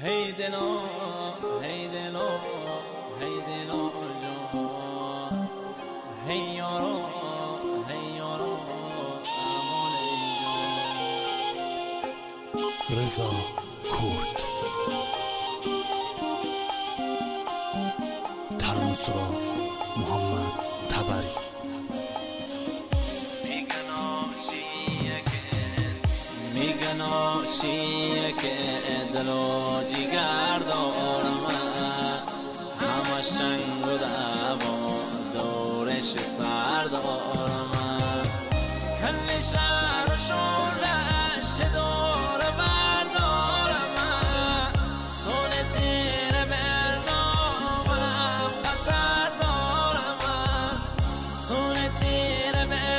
هی دلو هی دلو هی دلو جان هی یارو امان جان. رضا کرد ترانسرا محمد تبری. میگن آشیه که دل و جیگر دارم، همش جنگ و دعوا دورش سر دارم. کل شهر و شورش دور بردارم، سول تیر برنامه خطر دارم، سول تیر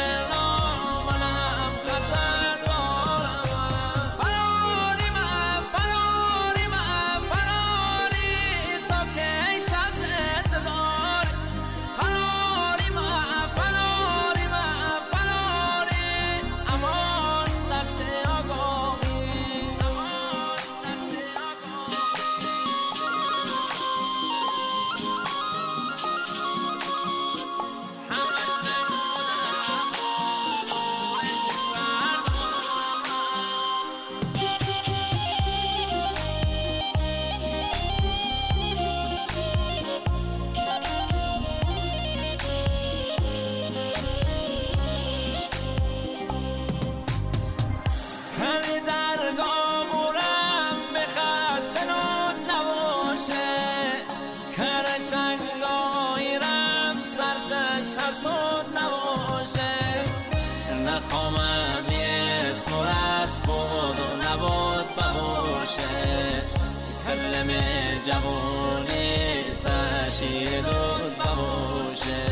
چنگایرم سرچش حسود نباشه، نخوامم اسم و رسم بود و نبود بباشه، کلم جوانی تشیر دود بباشه.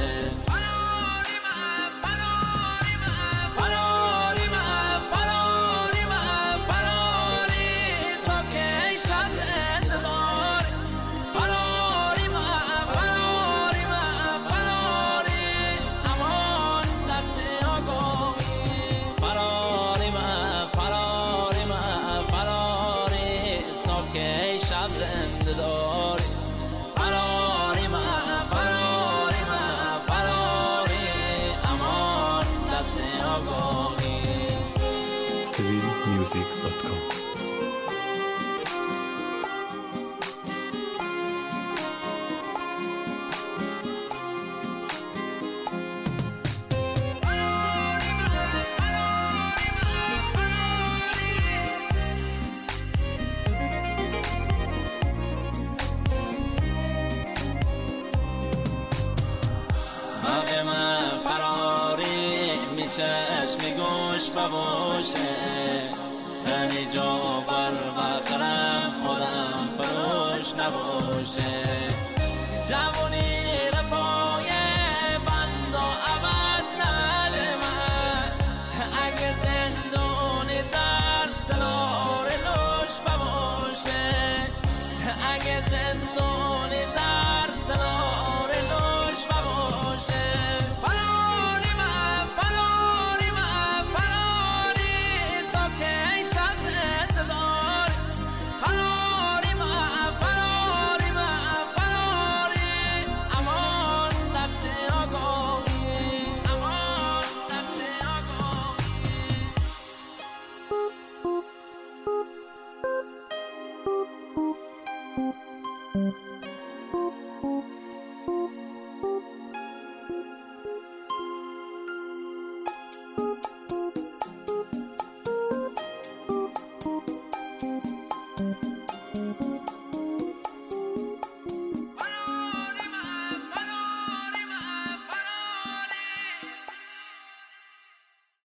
که شب زنده داری فراری من، فراری من، فراری امان دست آگاهی. civilmusic.com حق من فراری می چشم گوش بباشه، تنی جا بر بخرم خودم فروش نباشه. جوانی